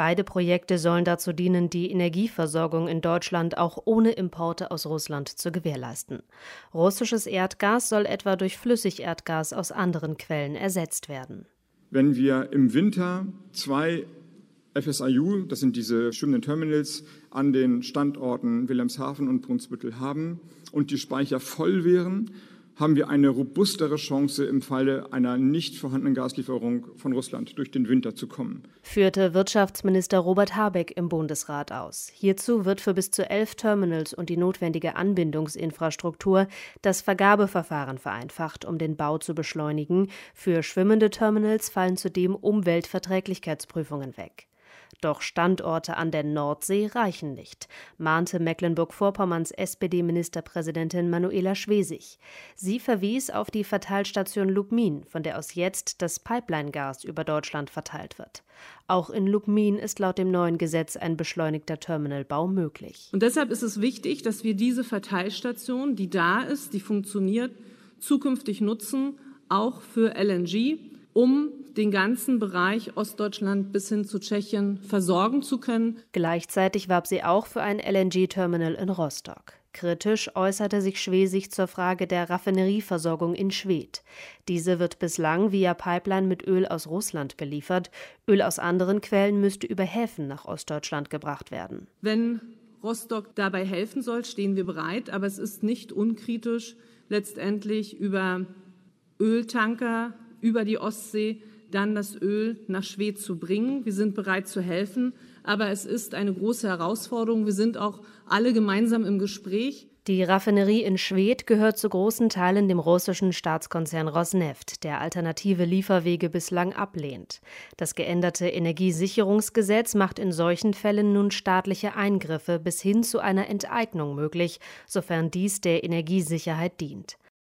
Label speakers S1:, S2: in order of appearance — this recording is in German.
S1: Beide Projekte sollen dazu dienen, die Energieversorgung in Deutschland auch ohne Importe aus Russland zu gewährleisten. Russisches Erdgas soll etwa durch Flüssigerdgas aus anderen Quellen ersetzt werden.
S2: Wenn wir im Winter 2 FSRU, das sind diese schwimmenden Terminals, an den Standorten Wilhelmshaven und Brunsbüttel haben und die Speicher voll wären, haben wir eine robustere Chance, im Falle einer nicht vorhandenen Gaslieferung von Russland durch den Winter zu kommen.
S1: Führte Wirtschaftsminister Robert Habeck im Bundesrat aus. Hierzu wird für bis zu 11 Terminals und die notwendige Anbindungsinfrastruktur das Vergabeverfahren vereinfacht, um den Bau zu beschleunigen. Für schwimmende Terminals fallen zudem Umweltverträglichkeitsprüfungen weg. Doch Standorte an der Nordsee reichen nicht, mahnte Mecklenburg-Vorpommerns SPD-Ministerpräsidentin Manuela Schwesig. Sie verwies auf die Verteilstation Lubmin, von der aus jetzt das Pipeline-Gas über Deutschland verteilt wird. Auch in Lubmin ist laut dem neuen Gesetz ein beschleunigter Terminalbau möglich.
S3: Und deshalb ist es wichtig, dass wir diese Verteilstation, die da ist, die funktioniert, zukünftig nutzen, auch für LNG, um den ganzen Bereich Ostdeutschland bis hin zu Tschechien versorgen zu können.
S1: Gleichzeitig warb sie auch für ein LNG-Terminal in Rostock. Kritisch äußerte sich Schwesig zur Frage der Raffinerieversorgung in Schwedt. Diese wird bislang via Pipeline mit Öl aus Russland beliefert. Öl aus anderen Quellen müsste über Häfen nach Ostdeutschland gebracht werden.
S3: Wenn Rostock dabei helfen soll, stehen wir bereit. Aber es ist nicht unkritisch, letztendlich über Öltanker, über die Ostsee, dann das Öl nach Schwedt zu bringen. Wir sind bereit zu helfen, aber es ist eine große Herausforderung. Wir sind auch alle gemeinsam im Gespräch.
S1: Die Raffinerie in Schwedt gehört zu großen Teilen dem russischen Staatskonzern Rosneft, der alternative Lieferwege bislang ablehnt. Das geänderte Energiesicherungsgesetz macht in solchen Fällen nun staatliche Eingriffe bis hin zu einer Enteignung möglich, sofern dies der Energiesicherheit dient.